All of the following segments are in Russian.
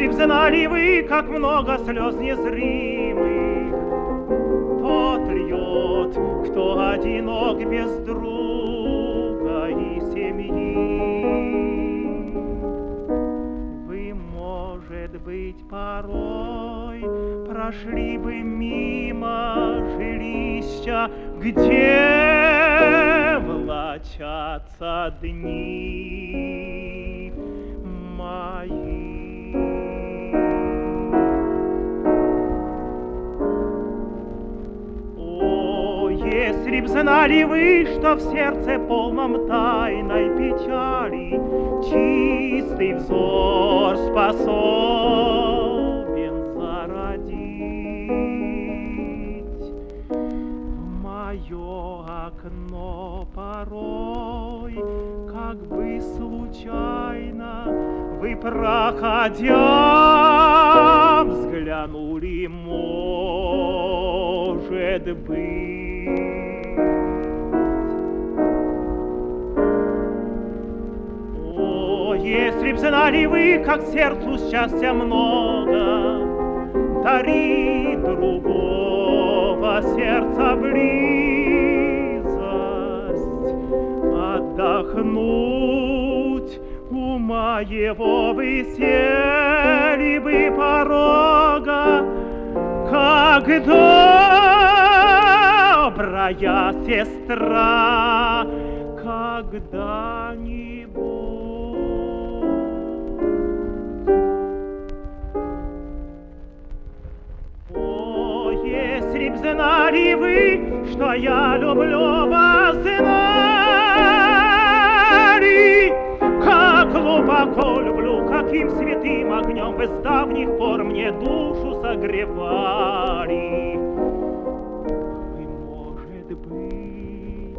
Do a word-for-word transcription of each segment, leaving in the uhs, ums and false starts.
Если б знали вы, как много слез незримых тот льет, кто одинок без друга и семьи, вы, может быть, порой прошли бы мимо жилища, где влачатся дни мои. О, если б знали вы, что в сердце полном тайной печали чистый взор способен зародить в мое окно порой, как бы случайно вы, проходя, взглянули, может быть. О, если б знали вы, как сердцу счастья много дарит другого сердца близость, отдохнуть у моего вы сели бы порога, как добрая сестра когда-нибудь. О, если б знали вы, что я люблю вас, знали, как глубоко люблю, каким святым огнем вы с давних пор мне душу согревали. Вы, может быть,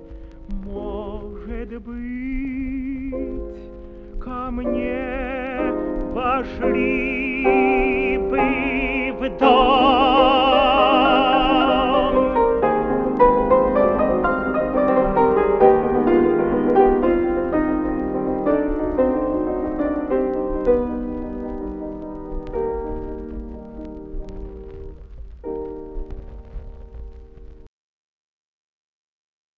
может быть, ко мне вошли бы в дом